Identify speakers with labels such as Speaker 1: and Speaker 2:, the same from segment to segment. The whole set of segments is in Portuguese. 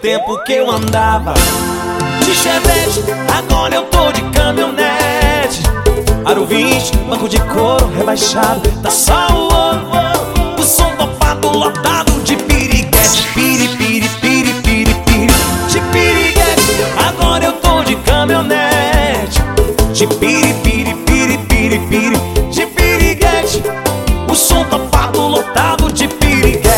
Speaker 1: tempo que eu andava de Chevette, agora eu tô de caminhonete. Aro 20, banco de couro rebaixado, tá só o som topado, lotado de piriguete. Piri, piri, piri, piri, piri, de piriguete. Agora eu tô de caminhonete, de piri, piri, piri, piri, piri, de piriguete. O som topado, lotado de piriguete.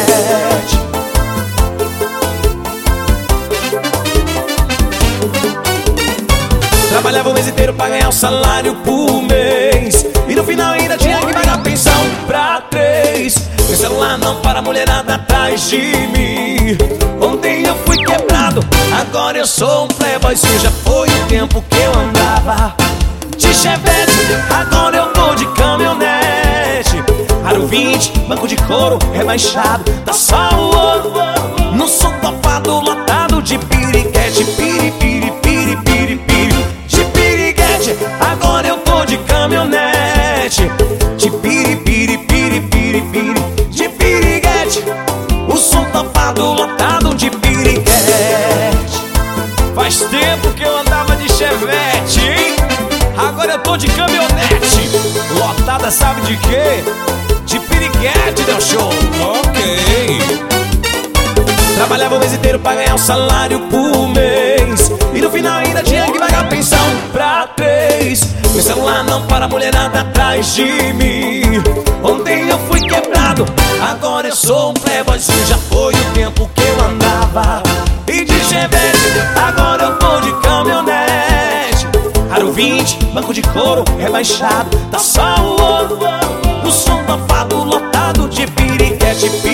Speaker 1: Trabalhava o mês inteiro pra ganhar um salário por mês, e no final ainda tinha que pagar pensão pra 3. Meu celular não para, a mulherada atrás de mim. Ontem eu fui quebrado, agora eu sou um playboy. Isso já foi o tempo que eu andava de Chevette, agora eu tô de caminhonete. Aro 20, banco de couro rebaixado, tá só no som topado, lotado de piriguete. Piri, piri, piri, piri, piri, de piriguete. Agora eu tô de caminhonete, de piri, piri, piri, piri, piri, de piriguete. O som topado, lotado de piriguete. Faz tempo que eu andava de Chevette, hein? Agora eu tô de caminhonete, lotada sabe de quê? De piriguete, deu show. Ok. Trabalhava o mês inteiro pra ganhar um salário por mês, e no final ainda tinha que pagar pensão pra 3. Meu celular não para, a mulherada atrás de mim. Ontem eu fui quebrado, agora eu sou um playboy. Isso já foi o tempo que eu andava e de Chevette, agora eu tô de caminhonete. Aro 20, banco de couro rebaixado, tá só o som topado, lotado de piriguete.